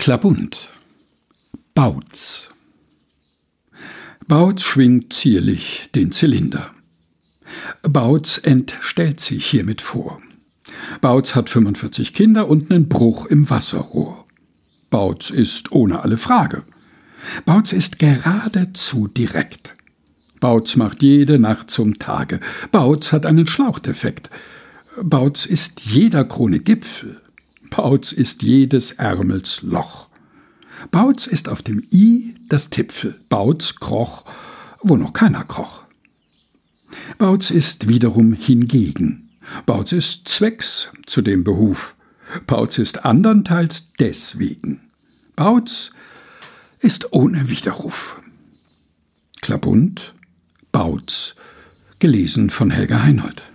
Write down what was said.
Klabund. Bauz. Bauz schwingt zierlich den Zylinder. Bauz entstellt sich hiermit vor. Bauz hat 45 Kinder und einen Bruch im Wasserrohr. Bauz ist ohne alle Frage. Bauz ist geradezu direkt. Bauz macht jede Nacht zum Tage. Bauz hat einen Schlauchdefekt. Bauz ist jeder Krone Gipfel. Bauz ist jedes Ärmels Loch. Bauz ist auf dem I das Tipfel. Bauz kroch, wo noch keiner kroch. Bauz ist wiederum hingegen. Bauz ist zwecks zu dem Behuf. Bauz ist andernteils deswegen. Bauz ist ohne Widerruf. Klabund, Bauz, gelesen von Helga Heinold.